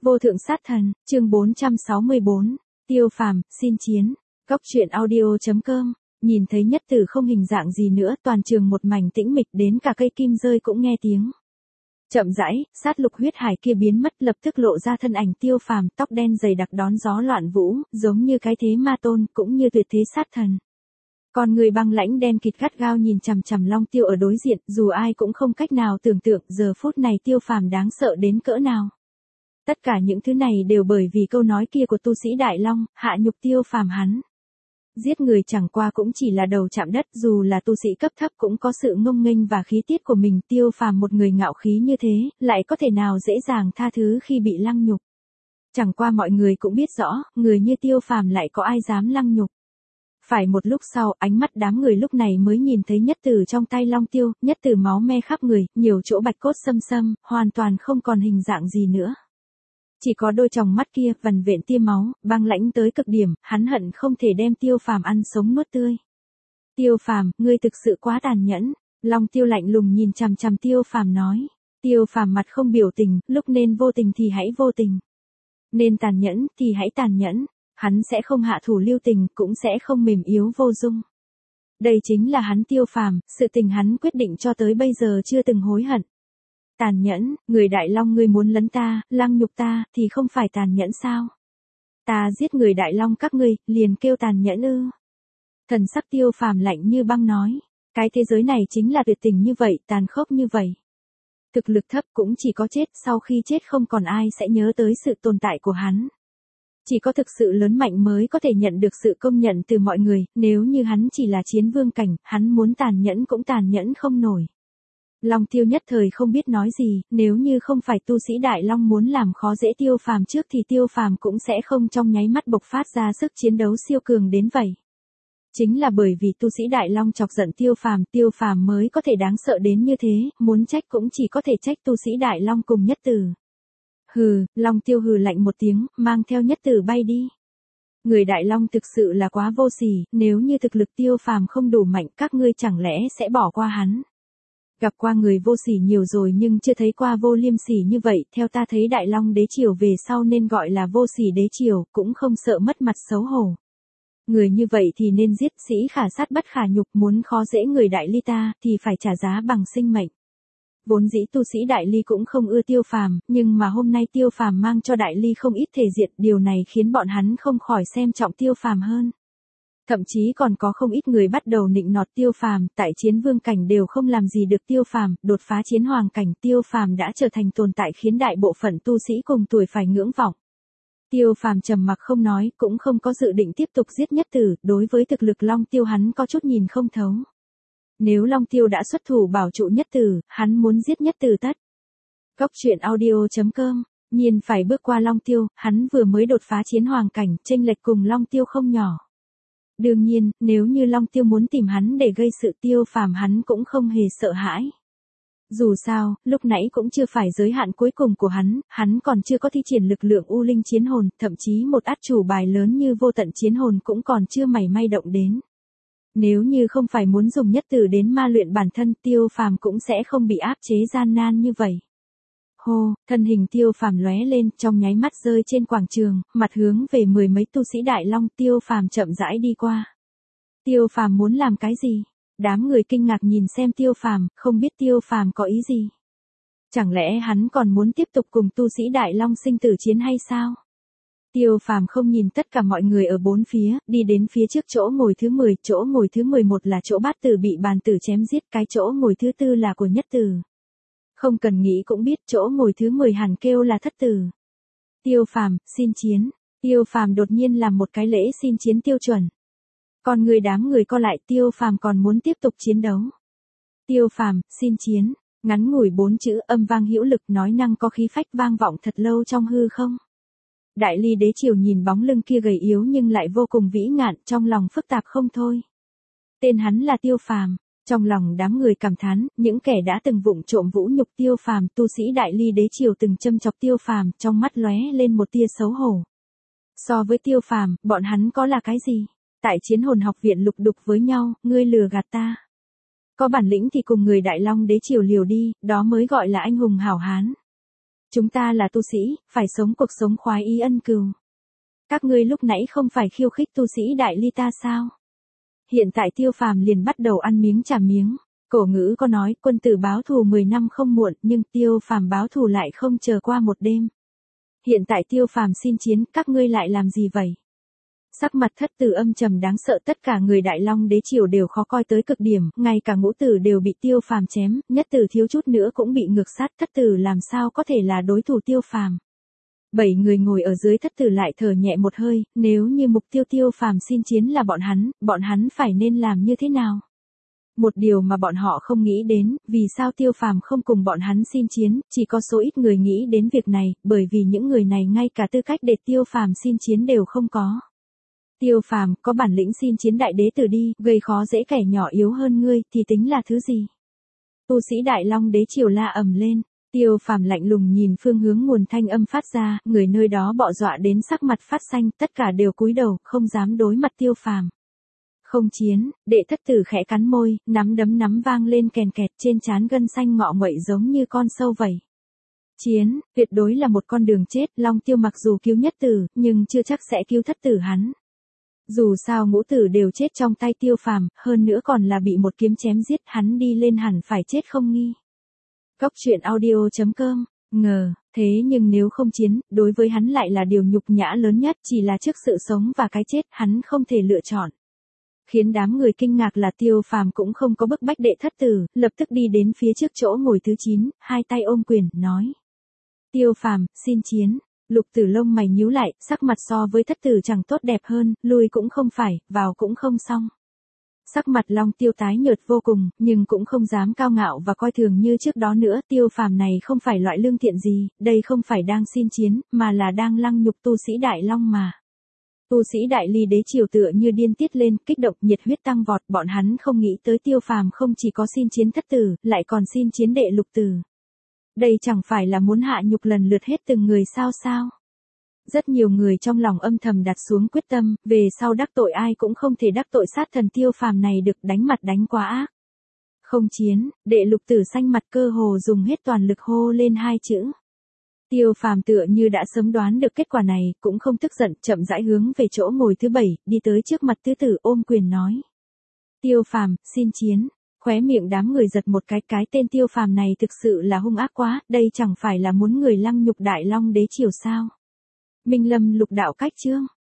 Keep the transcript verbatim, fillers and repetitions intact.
Vô thượng sát thần, chương bốn trăm sáu mươi bốn, Tiêu Phàm, xin chiến. Góc truyện audio.com, nhìn thấy Nhất Tử không hình dạng gì nữa, toàn trường một mảnh tĩnh mịch, đến cả cây kim rơi cũng nghe tiếng. Chậm rãi, sát lục huyết hải kia biến mất, lập tức lộ ra thân ảnh Tiêu Phàm, tóc đen dày đặc đón gió loạn vũ, giống như cái thế ma tôn, cũng như tuyệt thế sát thần. Còn người băng lãnh đen kịt gắt gao nhìn chằm chằm Long Tiêu ở đối diện, dù ai cũng không cách nào tưởng tượng giờ phút này Tiêu Phàm đáng sợ đến cỡ nào. Tất cả những thứ này đều bởi vì câu nói kia của tu sĩ Đại Long, hạ nhục Tiêu Phàm hắn. Giết người chẳng qua cũng chỉ là đầu chạm đất, dù là tu sĩ cấp thấp cũng có sự ngông nghênh và khí tiết của mình. Tiêu Phàm một người ngạo khí như thế, lại có thể nào dễ dàng tha thứ khi bị lăng nhục. Chẳng qua mọi người cũng biết rõ, người như Tiêu Phàm lại có ai dám lăng nhục. Phải một lúc sau, ánh mắt đám người lúc này mới nhìn thấy Nhất Tử trong tay Long Tiêu, Nhất Tử máu me khắp người, nhiều chỗ bạch cốt xâm xâm, hoàn toàn không còn hình dạng gì nữa. Chỉ có đôi tròng mắt kia, vằn vện tia máu, băng lãnh tới cực điểm, hắn hận không thể đem Tiêu Phàm ăn sống nuốt tươi. Tiêu Phàm, ngươi thực sự quá tàn nhẫn. Long Tiêu lạnh lùng nhìn chằm chằm Tiêu Phàm nói. Tiêu Phàm mặt không biểu tình, lúc nên vô tình thì hãy vô tình. Nên tàn nhẫn thì hãy tàn nhẫn. Hắn sẽ không hạ thủ lưu tình, cũng sẽ không mềm yếu vô dung. Đây chính là hắn Tiêu Phàm, sự tình hắn quyết định cho tới bây giờ chưa từng hối hận. Tàn nhẫn, người Đại Long ngươi muốn lấn ta, lăng nhục ta, thì không phải tàn nhẫn sao? Ta giết người Đại Long các ngươi, liền kêu tàn nhẫn ư? Thần sắc Tiêu Phàm lạnh như băng nói, cái thế giới này chính là tuyệt tình như vậy, tàn khốc như vậy. Thực lực thấp cũng chỉ có chết, sau khi chết không còn ai sẽ nhớ tới sự tồn tại của hắn. Chỉ có thực sự lớn mạnh mới có thể nhận được sự công nhận từ mọi người, nếu như hắn chỉ là chiến vương cảnh, hắn muốn tàn nhẫn cũng tàn nhẫn không nổi. Long Tiêu nhất thời không biết nói gì, nếu như không phải tu sĩ Đại Long muốn làm khó dễ Tiêu Phàm trước thì Tiêu Phàm cũng sẽ không trong nháy mắt bộc phát ra sức chiến đấu siêu cường đến vậy. Chính là bởi vì tu sĩ Đại Long chọc giận Tiêu Phàm, Tiêu Phàm mới có thể đáng sợ đến như thế, muốn trách cũng chỉ có thể trách tu sĩ Đại Long cùng Nhất Tử. Hừ, Long Tiêu hừ lạnh một tiếng, mang theo Nhất Tử bay đi. Người Đại Long thực sự là quá vô sỉ, nếu như thực lực Tiêu Phàm không đủ mạnh, các ngươi chẳng lẽ sẽ bỏ qua hắn? Gặp qua người vô sỉ nhiều rồi nhưng chưa thấy qua vô liêm sỉ như vậy, theo ta thấy Đại Long đế triều về sau nên gọi là vô sỉ đế triều, cũng không sợ mất mặt xấu hổ. Người như vậy thì nên giết, sĩ khả sát bất khả nhục, muốn khó dễ người Đại Ly ta thì phải trả giá bằng sinh mệnh. Vốn dĩ tu sĩ Đại Ly cũng không ưa Tiêu Phàm, nhưng mà hôm nay Tiêu Phàm mang cho Đại Ly không ít thể diện, điều này khiến bọn hắn không khỏi xem trọng Tiêu Phàm hơn. Thậm chí còn có không ít người bắt đầu nịnh nọt Tiêu Phàm, tại chiến vương cảnh đều không làm gì được Tiêu Phàm, đột phá chiến hoàng cảnh, Tiêu Phàm đã trở thành tồn tại khiến đại bộ phận tu sĩ cùng tuổi phải ngưỡng vọng. Tiêu Phàm trầm mặc không nói, cũng không có dự định tiếp tục giết Nhất Tử, đối với thực lực Long Tiêu hắn có chút nhìn không thấu. Nếu Long Tiêu đã xuất thủ bảo trụ Nhất Tử, hắn muốn giết Nhất Tử tất. Góc truyện audio.com, nhiên phải bước qua Long Tiêu, hắn vừa mới đột phá chiến hoàng cảnh, chênh lệch cùng Long Tiêu không nhỏ. Đương nhiên, nếu như Long Tiêu muốn tìm hắn để gây sự, Tiêu Phàm hắn cũng không hề sợ hãi. Dù sao, lúc nãy cũng chưa phải giới hạn cuối cùng của hắn, hắn còn chưa có thi triển lực lượng U Linh chiến hồn, thậm chí một át chủ bài lớn như vô tận chiến hồn cũng còn chưa mảy may động đến. Nếu như không phải muốn dùng Nhất Tử đến ma luyện bản thân, Tiêu Phàm cũng sẽ không bị áp chế gian nan như vậy. Hô, thân hình Tiêu Phàm lóe lên, trong nháy mắt rơi trên quảng trường, mặt hướng về mười mấy tu sĩ Đại Long, Tiêu Phàm chậm rãi đi qua. Tiêu Phàm muốn làm cái gì? Đám người kinh ngạc nhìn xem Tiêu Phàm, không biết Tiêu Phàm có ý gì. Chẳng lẽ hắn còn muốn tiếp tục cùng tu sĩ Đại Long sinh tử chiến hay sao? Tiêu Phàm không nhìn tất cả mọi người ở bốn phía, đi đến phía trước chỗ ngồi thứ mười, chỗ ngồi thứ mười một là chỗ Bát Tử bị bàn tử chém giết, cái chỗ ngồi thứ tư là của Nhất Tử. Không cần nghĩ cũng biết chỗ ngồi thứ mười hẳn kêu là Thất Tử. Tiêu Phàm, xin chiến. Tiêu Phàm đột nhiên làm một cái lễ xin chiến tiêu chuẩn. Còn người đám người co lại, Tiêu Phàm còn muốn tiếp tục chiến đấu. Tiêu Phàm, xin chiến. Ngắn ngủi bốn chữ, âm vang hữu lực, nói năng có khí phách, vang vọng thật lâu trong hư không. Đại Ly đế triều nhìn bóng lưng kia gầy yếu nhưng lại vô cùng vĩ ngạn, trong lòng phức tạp không thôi. Tên hắn là Tiêu Phàm. Trong lòng đám người cảm thán, những kẻ đã từng vụng trộm vũ nhục Tiêu Phàm, tu sĩ Đại Ly đế triều từng châm chọc Tiêu Phàm, trong mắt lóe lên một tia xấu hổ. So với Tiêu Phàm, bọn hắn có là cái gì? Tại chiến hồn học viện lục đục với nhau, ngươi lừa gạt ta. Có bản lĩnh thì cùng người Đại Long đế triều liều đi, đó mới gọi là anh hùng hảo hán. Chúng ta là tu sĩ, phải sống cuộc sống khoái ý ân cừu. Các ngươi lúc nãy không phải khiêu khích tu sĩ đại ly ta sao? Hiện tại Tiêu Phàm liền bắt đầu ăn miếng trả miếng. Cổ ngữ có nói quân tử báo thù mười năm không muộn, nhưng Tiêu Phàm báo thù lại không chờ qua một đêm. Hiện tại Tiêu Phàm xin chiến, các ngươi lại làm gì vậy? Sắc mặt thất tử âm trầm đáng sợ, tất cả người Đại Long đế triều đều khó coi tới cực điểm, ngay cả ngũ tử đều bị Tiêu Phàm chém, nhất tử thiếu chút nữa cũng bị ngược sát, thất tử làm sao có thể là đối thủ Tiêu Phàm. Bảy người ngồi ở dưới thất tử lại thở nhẹ một hơi, nếu như mục tiêu Tiêu Phàm xin chiến là bọn hắn, bọn hắn phải nên làm như thế nào? Một điều mà bọn họ không nghĩ đến, vì sao Tiêu Phàm không cùng bọn hắn xin chiến, chỉ có số ít người nghĩ đến việc này, bởi vì những người này ngay cả tư cách để Tiêu Phàm xin chiến đều không có. Tiêu Phàm, có bản lĩnh xin chiến đại đế tử đi, gây khó dễ kẻ nhỏ yếu hơn ngươi, thì tính là thứ gì? Tu sĩ Đại Long đế triều la ầm lên. Tiêu Phàm lạnh lùng nhìn phương hướng nguồn thanh âm phát ra, người nơi đó bọ dọa đến sắc mặt phát xanh, tất cả đều cúi đầu, không dám đối mặt Tiêu Phàm. Không chiến, đệ thất tử khẽ cắn môi, nắm đấm nắm vang lên kèn kẹt, trên trán gân xanh ngọ nguậy giống như con sâu vậy. Chiến, tuyệt đối là một con đường chết, Long Tiêu mặc dù cứu nhất tử, nhưng chưa chắc sẽ cứu thất tử hắn. Dù sao ngũ tử đều chết trong tay Tiêu Phàm, hơn nữa còn là bị một kiếm chém giết, hắn đi lên hẳn phải chết không nghi. Cốc truyện audio chấm com, ngờ, thế nhưng nếu không chiến, đối với hắn lại là điều nhục nhã lớn nhất, chỉ là trước sự sống và cái chết, hắn không thể lựa chọn. Khiến đám người kinh ngạc là Tiêu Phàm cũng không có bức bách đệ thất tử, lập tức đi đến phía trước chỗ ngồi thứ chín, hai tay ôm quyền, nói. Tiêu Phàm, xin chiến. Lục Tử lông mày nhíu lại, sắc mặt so với thất tử chẳng tốt đẹp hơn, lui cũng không phải, vào cũng không xong. Sắc mặt Long Tiêu tái nhợt vô cùng, nhưng cũng không dám cao ngạo và coi thường như trước đó nữa. Tiêu Phàm này không phải loại lương thiện gì, đây không phải đang xin chiến, mà là đang lăng nhục tu sĩ Đại Long mà. Tu sĩ Đại Ly đế triều tựa như điên tiết lên, kích động nhiệt huyết tăng vọt, bọn hắn không nghĩ tới Tiêu Phàm không chỉ có xin chiến thất tử, lại còn xin chiến đệ Lục Tử. Đây chẳng phải là muốn hạ nhục lần lượt hết từng người sao sao? Rất nhiều người trong lòng âm thầm đặt xuống quyết tâm, về sau đắc tội ai cũng không thể đắc tội sát thần Tiêu Phàm này được, đánh mặt đánh quá ác. Không chiến, đệ Lục Tử xanh mặt cơ hồ dùng hết toàn lực hô lên hai chữ. Tiêu Phàm tựa như đã sớm đoán được kết quả này, cũng không tức giận, chậm rãi hướng về chỗ ngồi thứ bảy, đi tới trước mặt tứ tử ôm quyền nói. Tiêu Phàm, xin chiến. Khóe miệng đám người giật một cái, cái tên Tiêu Phàm này thực sự là hung ác quá, đây chẳng phải là muốn người lăng nhục Đại Long đế triều sao? Minh Lâm lục đạo cách chương.